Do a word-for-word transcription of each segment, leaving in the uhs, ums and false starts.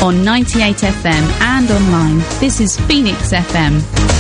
on ninety-eight F M and online. This is Phoenix F M.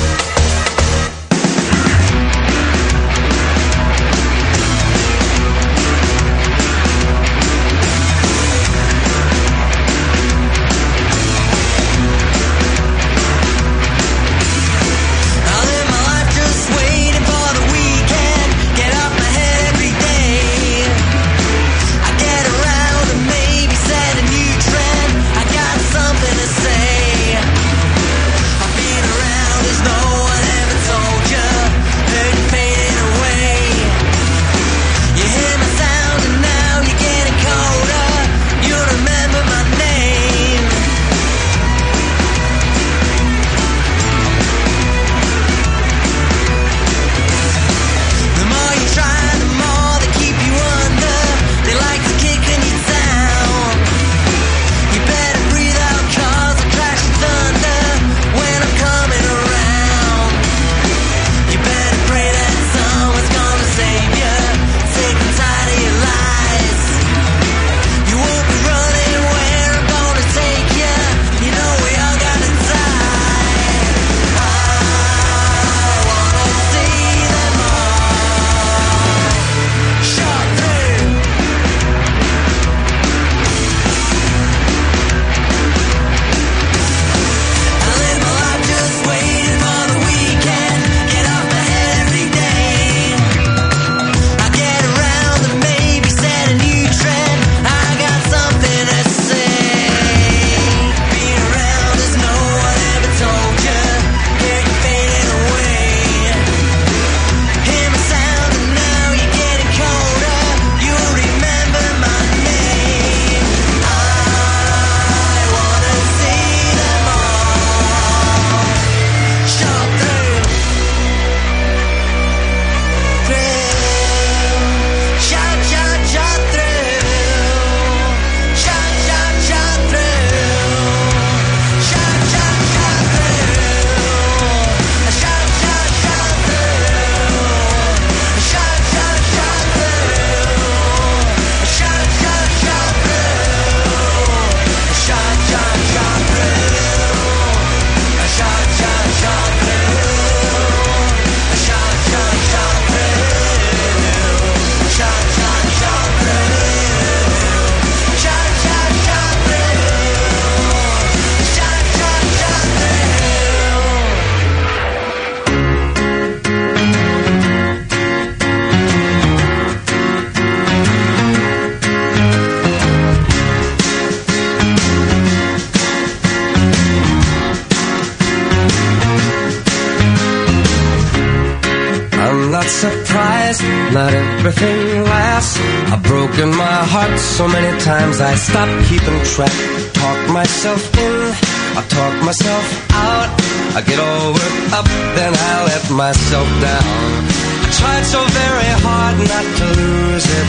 Not everything lasts. I've broken my heart so many times I stopped keeping track. Talk myself in, I talk myself out. I get all worked up, then I let myself down. I tried so very hard not to lose it.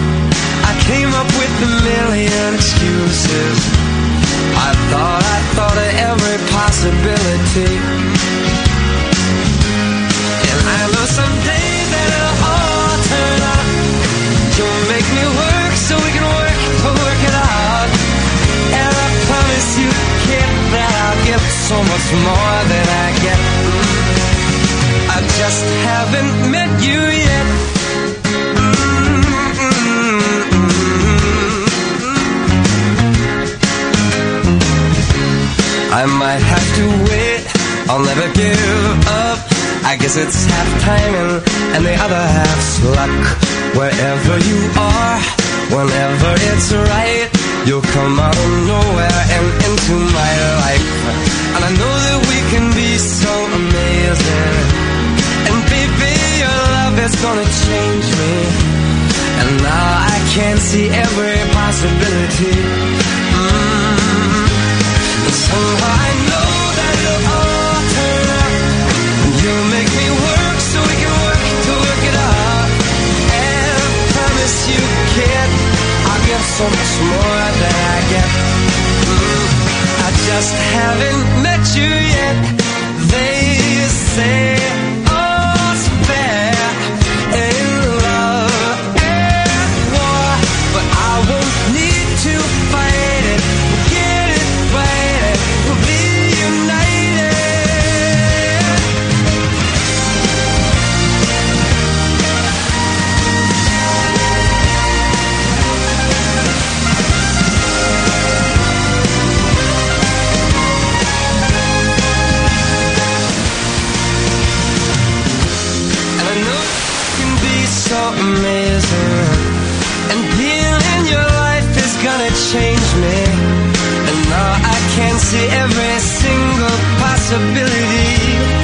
I came up with a million excuses. I thought, I thought of every possibility. And I know someday that it'll all turn out. You'll make me work so we can work, work it out. And I promise you, kid, that I'll give so much more than I get. I just haven't met you yet. I might have to wait, I'll never give up. I guess it's half timing and the other half's luck. Wherever you are, whenever it's right, you'll come out of nowhere and into my life. And I know that we can be so amazing. And baby, your love is gonna change me. And now I can see every possibility. Mm-hmm. And somehow I know that it'll all turn out. You'll make me work so we can work to work it out. And I promise you, kid, I'll give so much more than I get. Mm, I just haven't met you yet. They say all's fair in love and war, but I won't need to fight it. We'll get it right. so amazing. And being in your life is gonna change me. And now I can see every single possibility.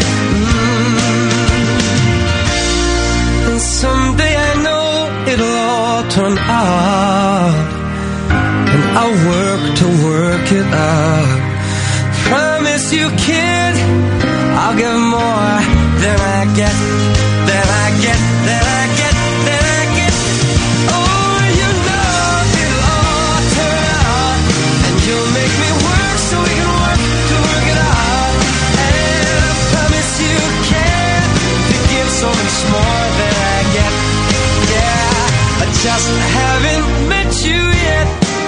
Mm. And someday I know it'll all turn out. And I'll work to work it out. Promise you, kid, I'll give more than I get, than I get, than I get, than I get. Oh, you know it'll all turn out. And you'll make me work so we can work to work it out. And I promise you, kid, to give so much more than I get. Yeah, I just haven't met you yet.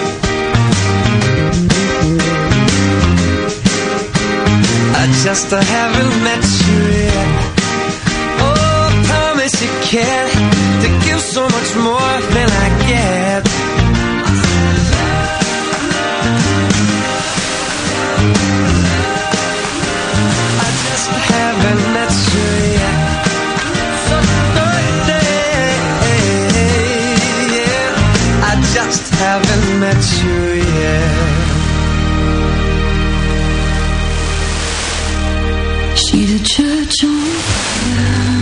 I just haven't met you yet. Oh, I promise you can to give so much more than I get. I just haven't met you yet. So birthday, yeah. I just haven't met you yet. She's a church on fire,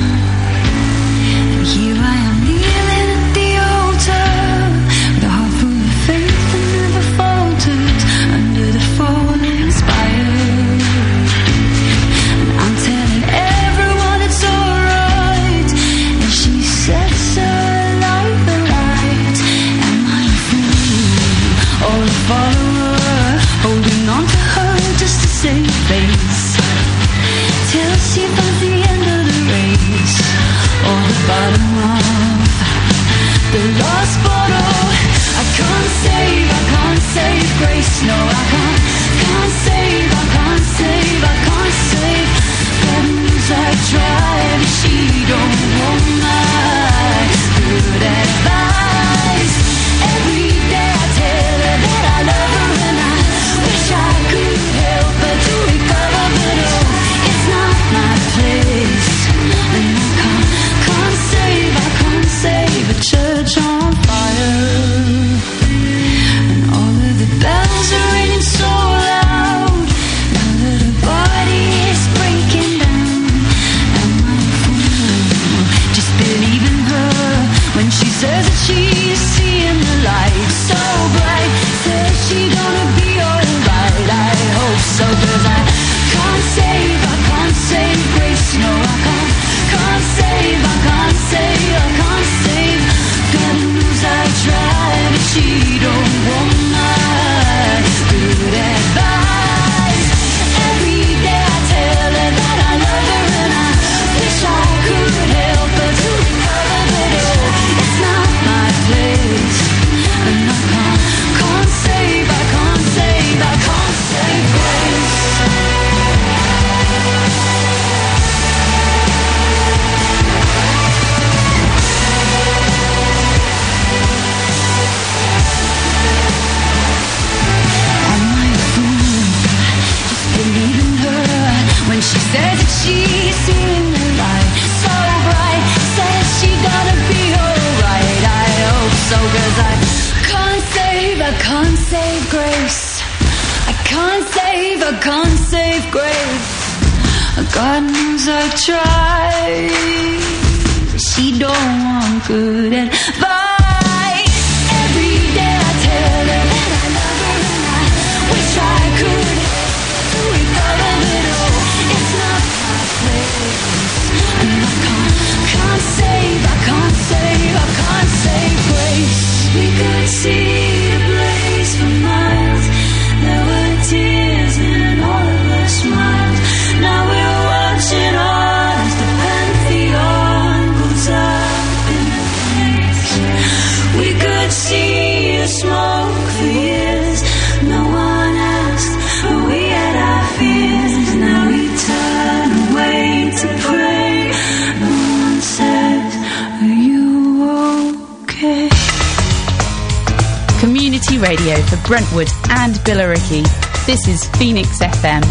and here I am kneeling at the altar, with a heart full of faith that never falters, under the falling spire. And I'm telling everyone it's alright, and she sets her life alight. Am I a fool or a follower, holding on to her just to save face? Till she finds the end of the race, or the bottom of the lost bottle. I can't save, I can't save grace. No, I can't, can't save, I can't save, I can't save. God knows I tried, but she don't want my good advice. Every day I tell her that I love her, and I wish I could help her to recover, but oh, my place, and I can't, can't save, I can't save a church on fire. And all of the bells are ringing so loud, now that her body is breaking down. Am I a fool? Just believing her when she says that she's seeing the light so bright. Says she gonna be alright, I hope so, 'cause I can't save, I can't save grace. No, I can't, can't save, I can't save, I can't save. God knows I tried, but she don't want my good advice. Every day I tell her that I love her, and I wish I could help her to recover, but oh, it's not my place. And I can't, can't save, I can't save, I can't save grace. She says that she's seeing the light so bright, says she gonna be alright. I hope so, 'cause I can't save, I can't save grace. I can't save, I can't save grace. God knows I've tried, but she don't want good advice. Every day I tell her that I love her, and I wish I could recover, but oh, it's not my place. And I can't, can't save, I can't save, I can't save grace. We could see the blaze for miles. There were tears and all of us smiles. Now we're watching on as the pantheon goes up in flames. We could see the smoke for years. No one asked, but we had our fears. Now we turn away to pray. No one says, are you okay? Community radio for Brentwood and Billericay. This is Phoenix F M.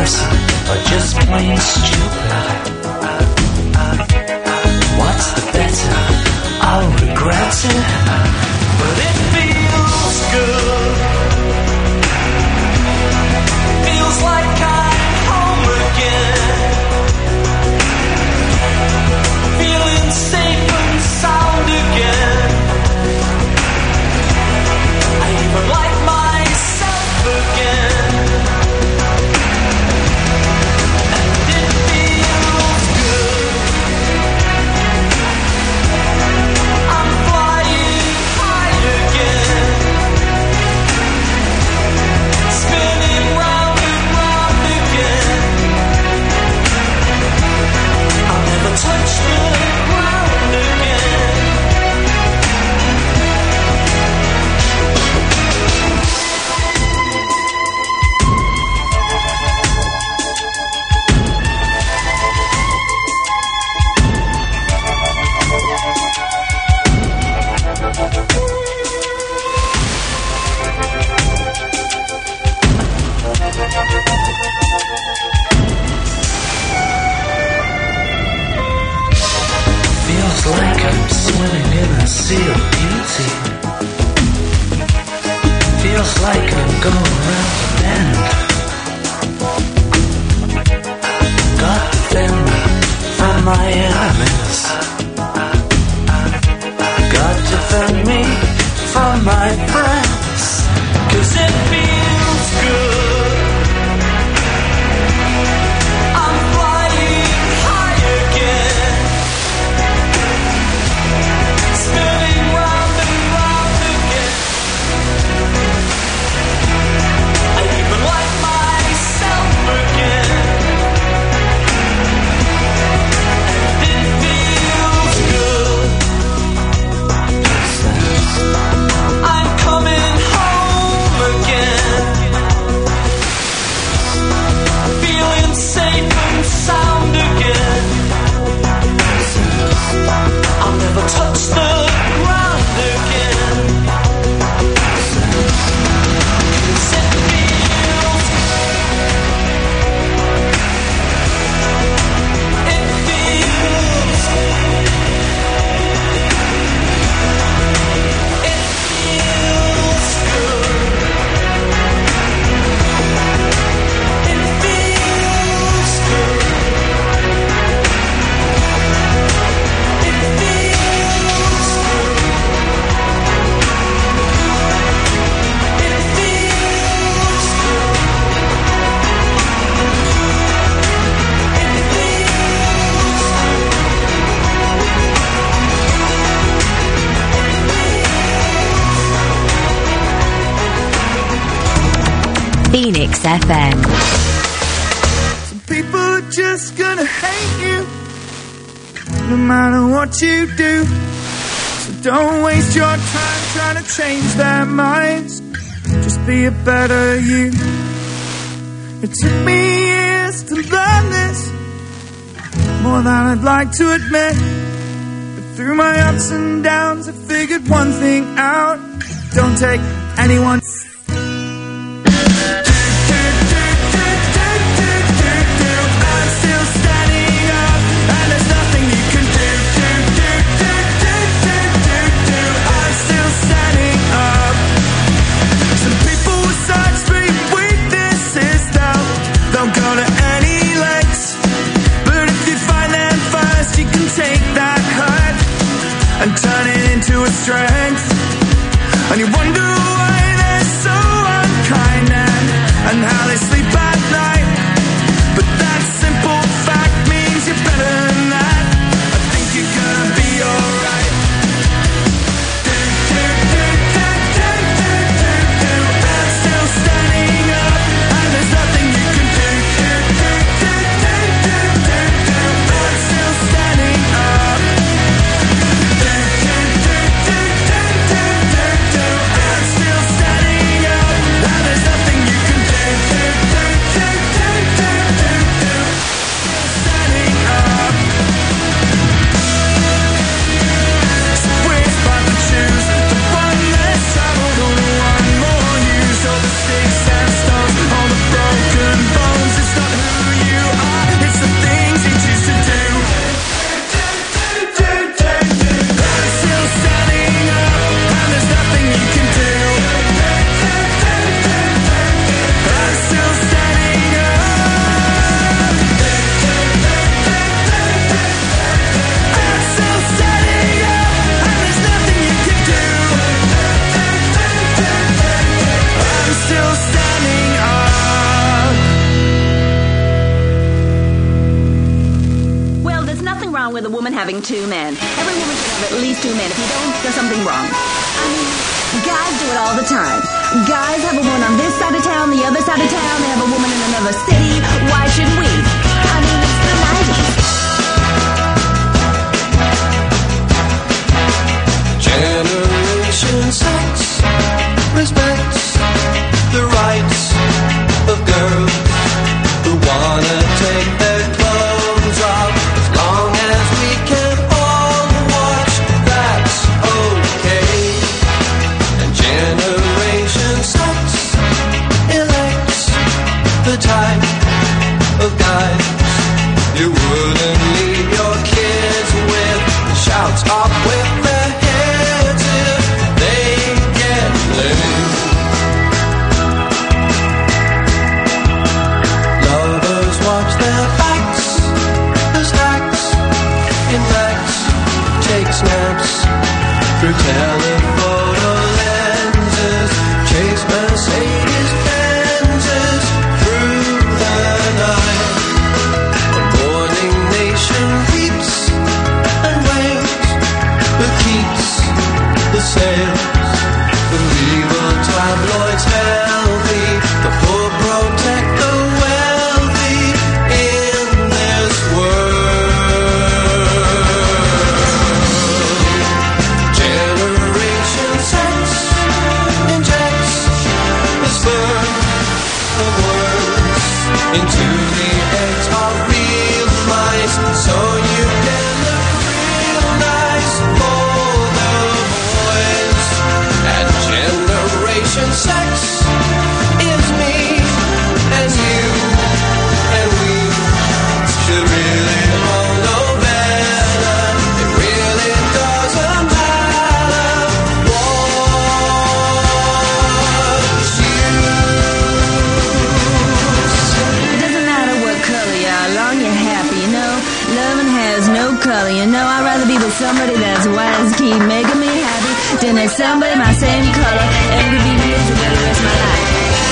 comparison or just plain stupid? What's the better? I'll regret it, but it feels good. Feels like I'm home again, feeling safe and sound again. I even like myself again, and it feels good. I'm flying high again, spinning round and round again. I'll never touch the ground again. Feels like I'm swimming in a sea of beauty. Feels like I'm going round the bend. Got to fend from my enemies. Got to fend me from my friends. 'Cause it feels good. I'm flying high again, spinning round and round again. I even like myself again, and it feels good. I'm coming home again, feeling safe and sound again. I'll never touch the ground again. 'Cause it feels, it feels, it feels good. It feels good. It feels good. It feels good. It Phoenix F M. Some people are just gonna hate you, no matter what you do. So don't waste your time trying to change their minds. Just be a better you. It took me years to learn this, more than I'd like to admit. But through my ups and downs, I figured one thing out: don't take anyone. I'm still standing up, and there's nothing you can do. I'm still standing up. Some people with such great weaknesses, they'll, they'll go to any lengths. But if you find them first, you can take that hurt and turn it into a strength. And you wonder why they're wrong with a woman having two men. Every woman should have at least two men. If you don't, there's something wrong. I mean, guys do it all the time. Guys have a woman on this side of town, the other side of town. They have a woman in another city. Why shouldn't we? I mean, it's the nineties. Generation sex respects the rights of girls who wanna take their clothes off. As long as we can all watch, that's okay. And Generation sex elects the type of guys you wouldn't leave your kids with. Shouts off with their heads if they get laid. Lovers watch their backs as acts in backs take snaps through telephoto lenses, chase Mercedes Benzes through the night. A morning nation weeps and wails, but keeps the sails. The legal tabloids healthy, the poor protect the wealthy in this world. Generation sex injects the sperm of words into the eggs of real mice, so you can look real nice for the boys. And Generation sex is me and you and we should really all know better. It really doesn't matter what you It doesn't matter what color you are, long you're happy, you know. Loving has no color, you know. I'd rather be with somebody that's wise, keep making me happy, than there's somebody my same color and could be miserable the rest of my life.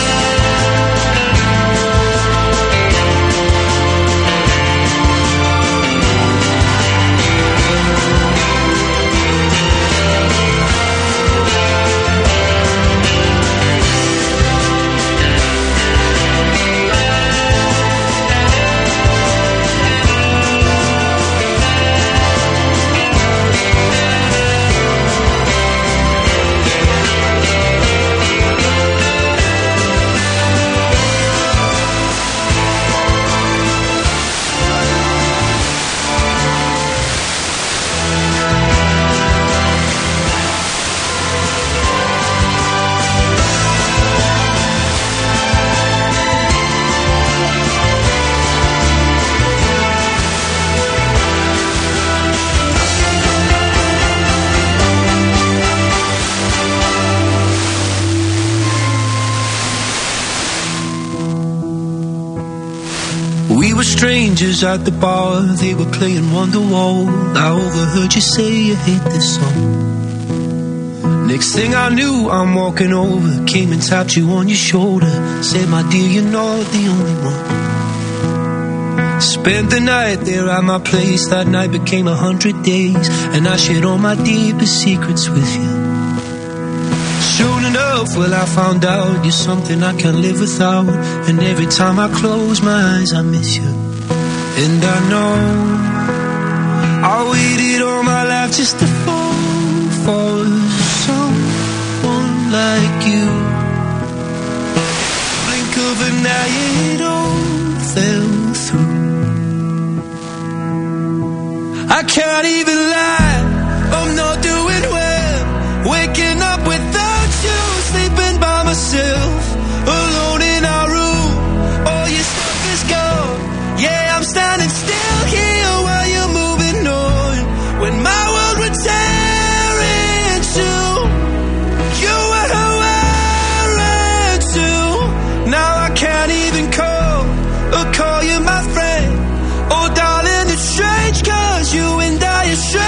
We were strangers at the bar, they were playing Wonderwall. I overheard you say you hate this song. Next thing I knew, I'm walking over, came and tapped you on your shoulder, said, my dear, you're not the only one. Spent the night there at my place, that night became a hundred days, and I shared all my deepest secrets with you. Soon enough, well, I found out you're something I can't live without, and every time I close my eyes, I miss you. And I know I waited all my life just to fall for someone like you. Blink of an eye, it all fell through. I can't even lie, I'm not doing well, waking up without you, sleeping by myself, alone in our room, all your stuff is gone. Yeah, I'm standing still here while you're moving on. When my world would tear in two, you were wearing too. Now I can't even call or call you my friend. Oh darling, it's strange, cause you and I are sure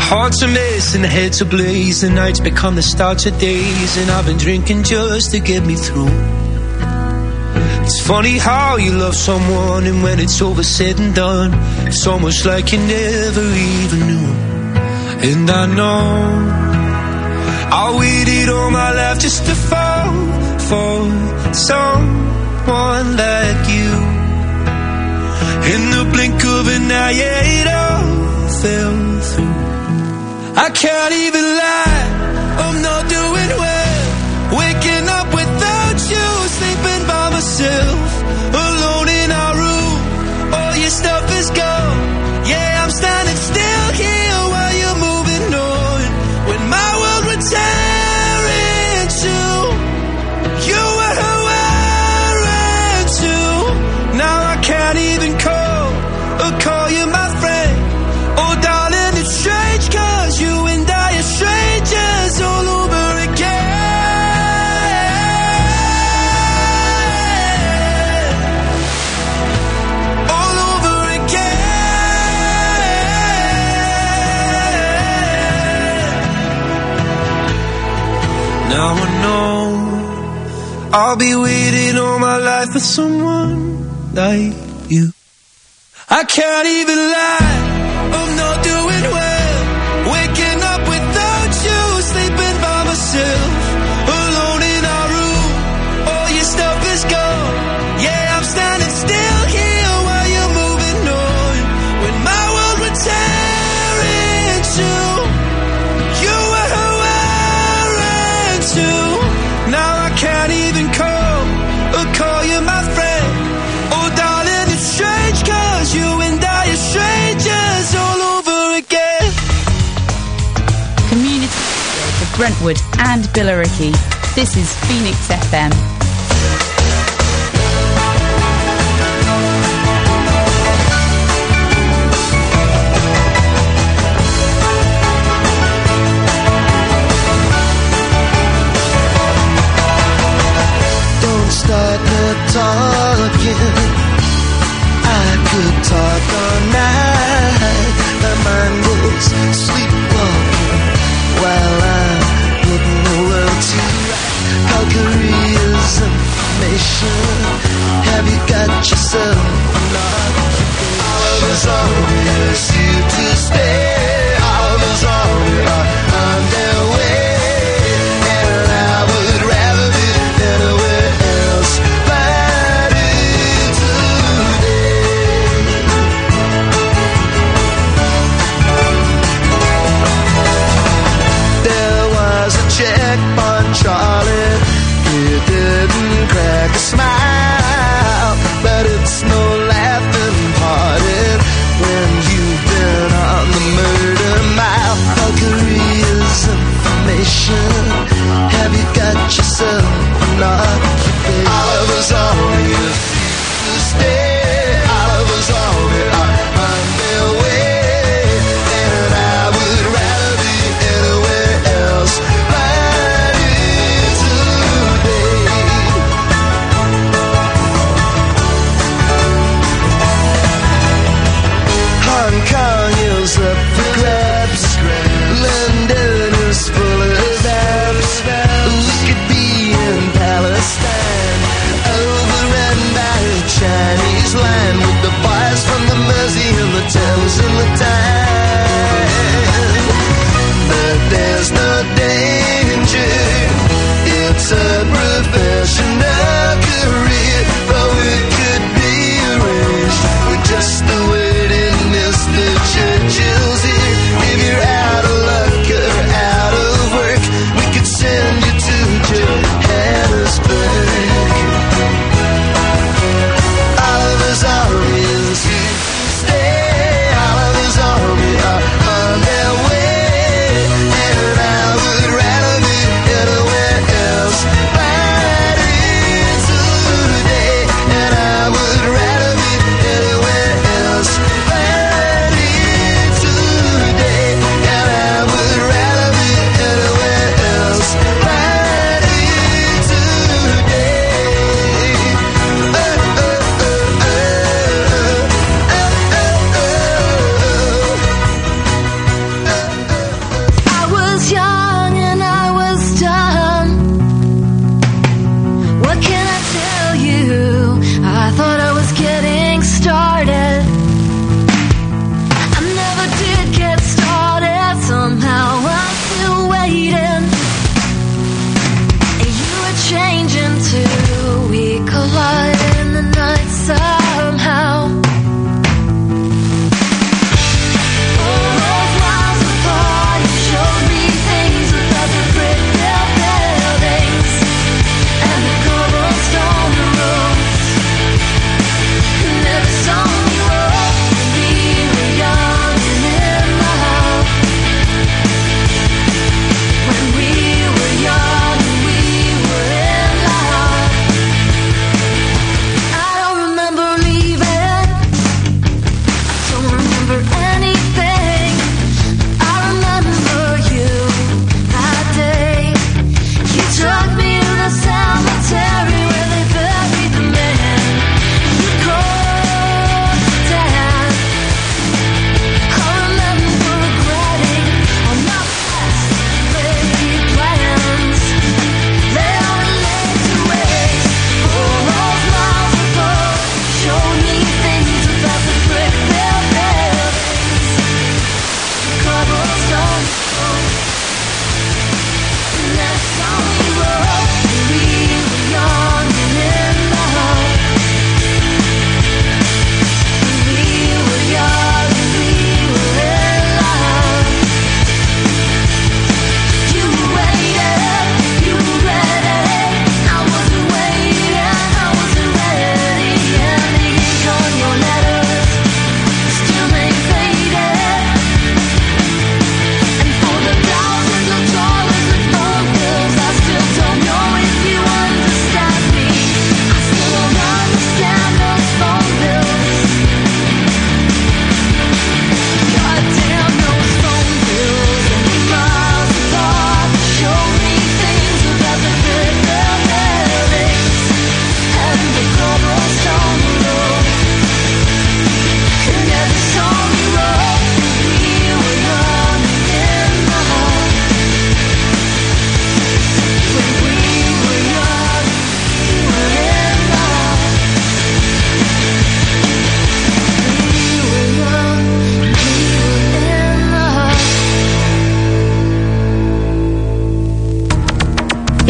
heart's a mess and the head's ablaze. The nights become the starts of days, and I've been drinking just to get me through. It's funny how you love someone, and when it's over said and done, it's almost like you never even knew. And I know I waited all my life just to fall for someone like you. In the blink of an eye, yeah, it all fell through. I can't even lie, I'm not doing well. Waking up without you, sleeping by myself, alone in our room. All your stuff is gone. Yeah, I'm standing still here while you're moving on. When my world would tear into, you were wearing too. Now I can't even call or call you my friend. Oh darling, it's strange, cause you and I are strangers all over again. All over again. Now I know I'll be waiting all my life for someone like you. I can't even lie, I'm not doing well. Waking up without you, sleeping by myself, alone in our room. All your stuff is gone. Yeah, I'm standing still here while you're moving on. When my world would tear into, you were wearing too. Now I can't even call or call you my friend. Oh darling, it's strange, cause you and I are strangers all over again. Community for Brentwood and Billericay. This is Phoenix F M. Don't start the talking. I could talk all night. My mind is sleepwalking while I'm putting the world to right. Calgary is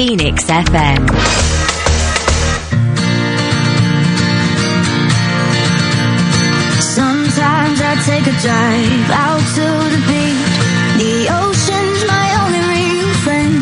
Phoenix F M. Sometimes I take a drive out to the beach. The ocean's my only real friend.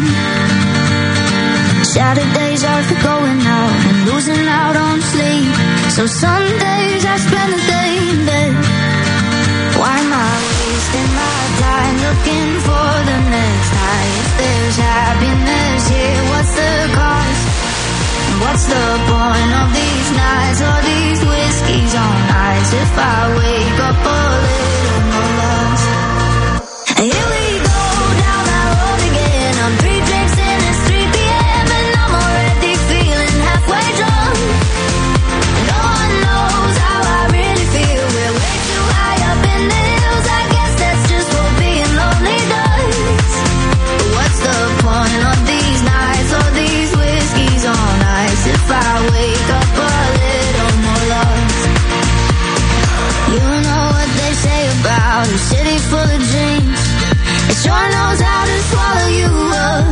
Saturdays are for going out and losing out on sleep. So Sundays I spend the day in bed. Why am I wasting my time looking for the next high? If there's happiness here, what's the cost? What's the point of these nights or these whiskeys on ice if I wake up a little more lost? Here we go down that road again. I'm three drinks in, it's three p.m. and I'm already feeling halfway drunk. No one knows how I really feel. We're way too high up in the hills. I guess that's just what being lonely does. But what's the point of these nights or these whiskeys on ice if I wake up a little more lost? You know what they say about a city full of dreams. It sure knows how to swallow you up.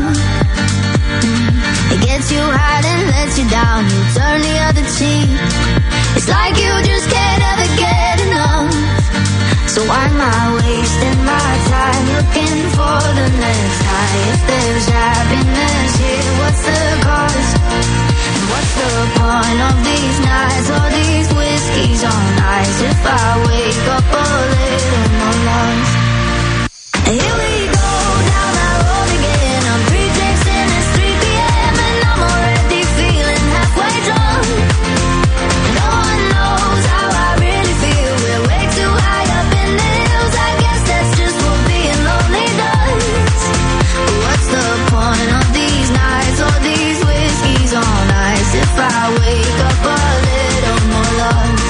It gets you high and lets you down. You turn the other cheek. It's like you just can't ever get enough. So why am I wasting my time looking for the next high? If there's happiness here, what's the cost? And what's the point of these nights or these whiskeys on ice if I wake up a little more lost? Here we go down that road again. I'm three drinks in, it's three p.m. and I'm already feeling halfway drunk. No one knows how I really feel. We're way too high up in the hills. I guess that's just what being lonely does. But what's the point of these nights or these whiskeys on ice if I wake up a little more lost?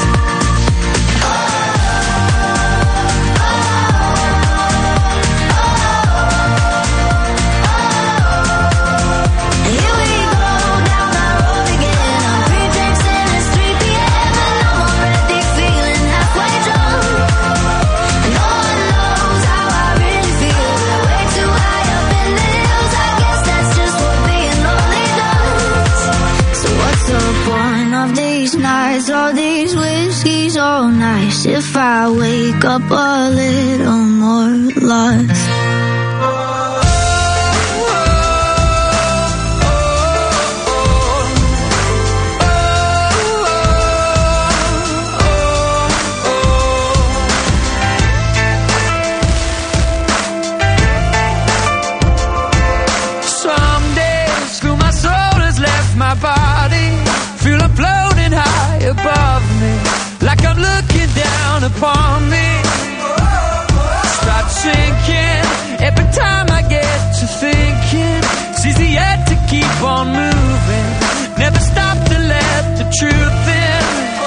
All these whiskeys all nice if I wake up a little more lost. Some days feel my soul has left my body. Feel it floating high above me, like I'm looking down upon me. Start sinking every time I get to thinking. It's easy yet to keep on moving. Never stop to let the truth in.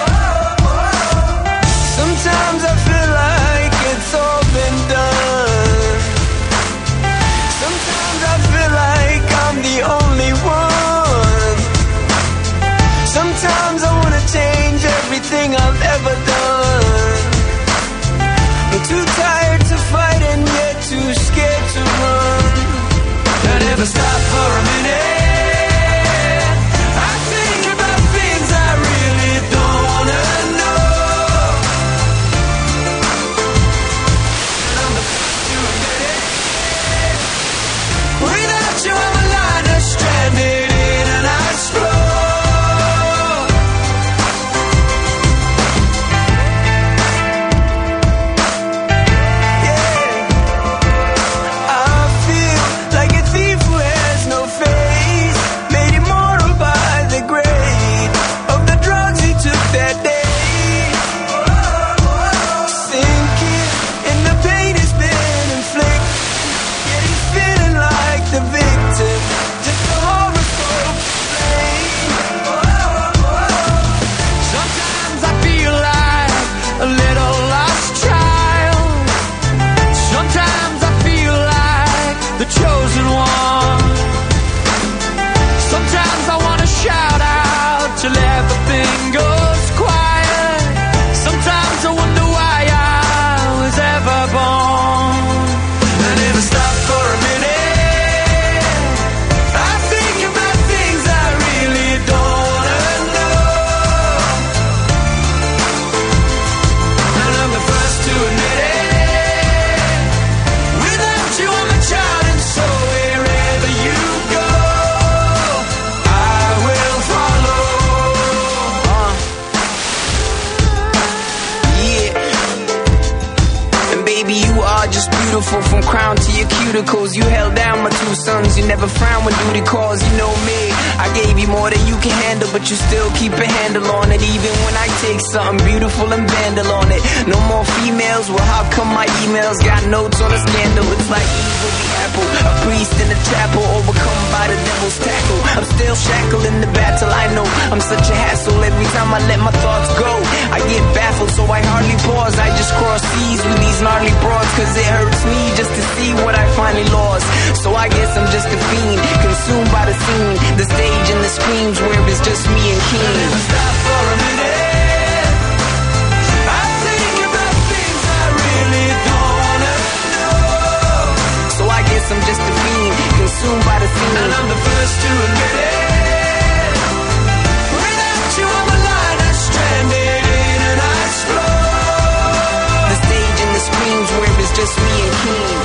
Sometimes I feel like it's all been done. Sometimes I feel like I'm the only one. Sometimes I wanna change everything I've ever done. beautiful from crown to your cuticles. You held down my two sons, you never frown when duty calls. You know me, I gave you more than you can handle, but you still keep a handle on it. Even when I take something beautiful and vandal on it. No more females, well how come my emails got notes on a scandal? It's like evil the apple, a priest in the chapel, overcome by the devil's tackle. I'm still shackled in the battle, I know I'm such a hassle. Every time I let my thoughts go, I get baffled, so I hardly pause. I just cross seas with these gnarly broads, cause it hurts me just to see what I finally lost. So I guess I'm just a fiend, consumed by the scene, the stage and the screams where it's just me and King. Never stop for a minute. I think about things I really don't wanna know. So I guess I'm just a fiend, consumed by the scene, and I'm the first to admit it. Without you on the line, I'm stranded in an ice floor. The stage and the screams where it's just me and King.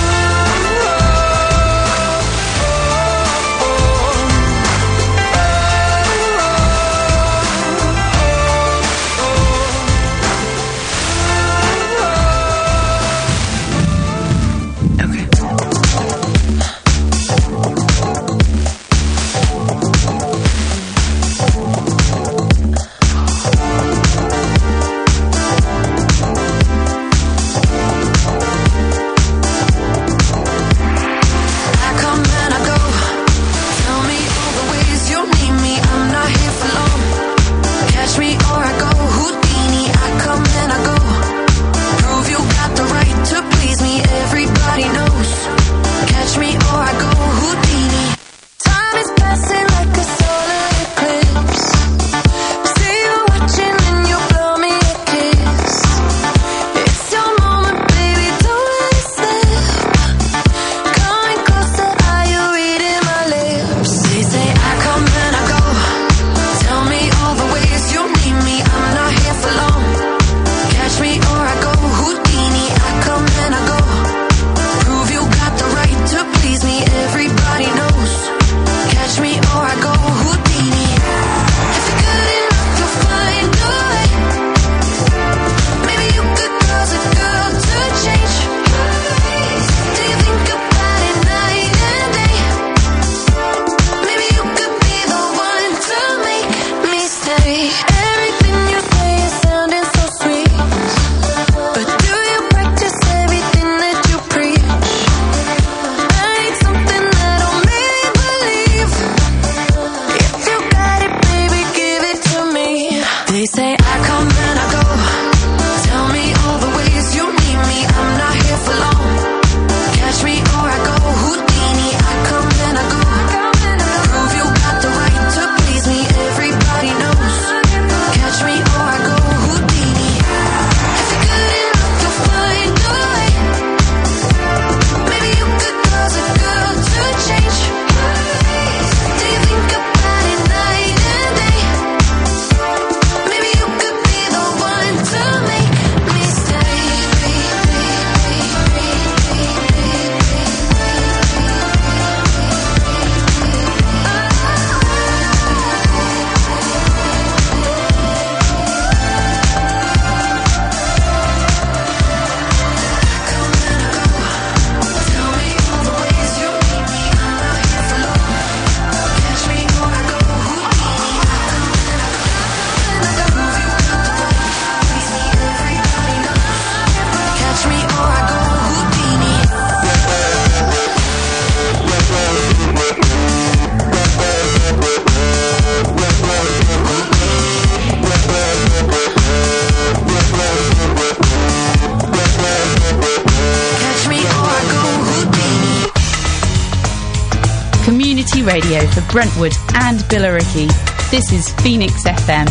Radio for Brentwood and Billericay. This is Phoenix F M.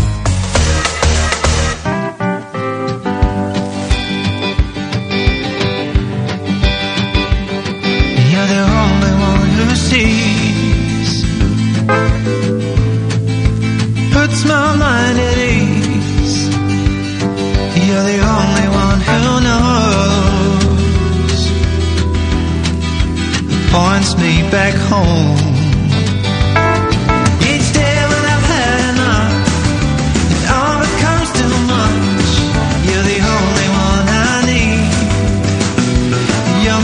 You're the only one who sees, puts my mind at ease. You're the only one who knows, points me back home. You're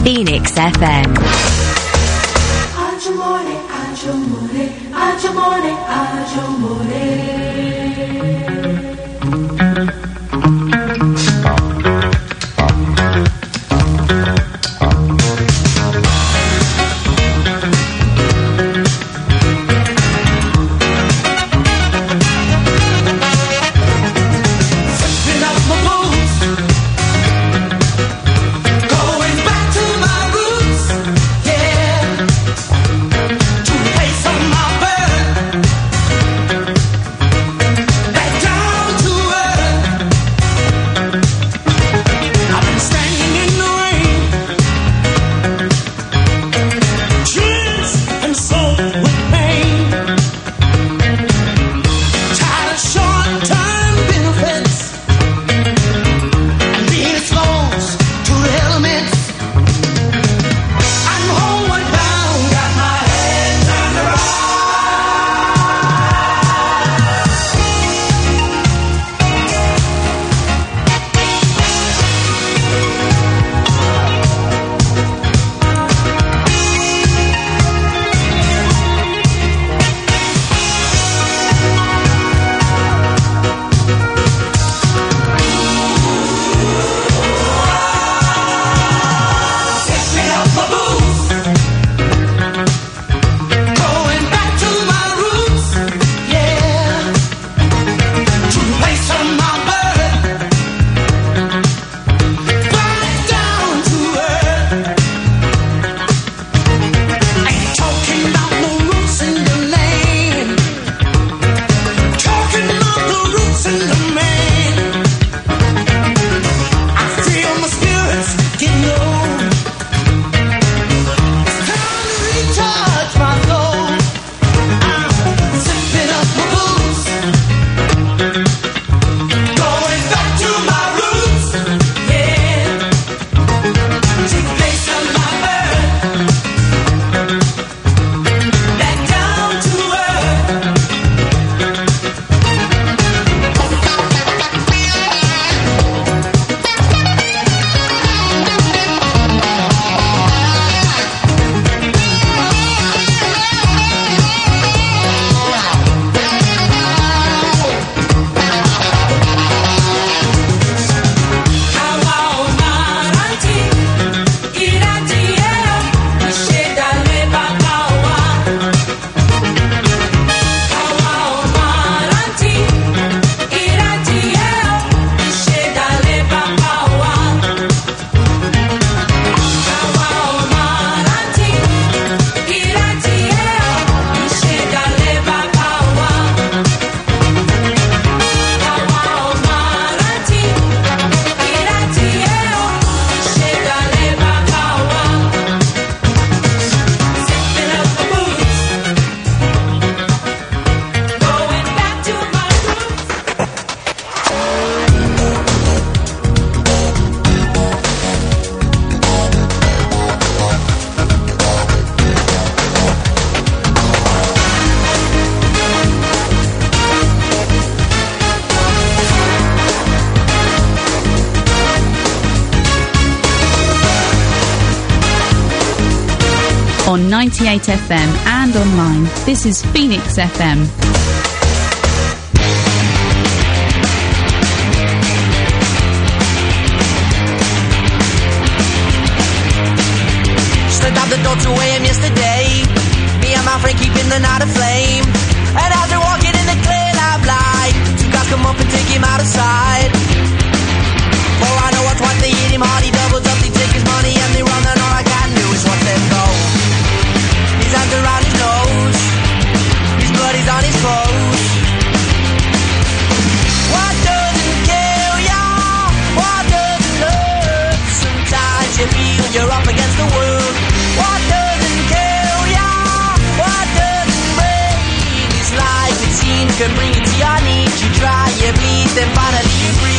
Phoenix F M. On ninety-eight F M and online, this is Phoenix F M. Slipped out the door two a m yesterday. Me and my friend keeping the night aflame. And as we're walking in the clear light, two guys come up and take him out of sight. For I know what's what they hit him hard, he doubles up, they take his money and they run, and all I can do is watch them go. His hands around his nose, his blood is on his clothes. What doesn't kill ya? What doesn't hurt? Sometimes you feel you're up against the world. What doesn't kill ya? What doesn't break? This life it seems can bring you to your knees. You try, you bleed, then finally you breathe.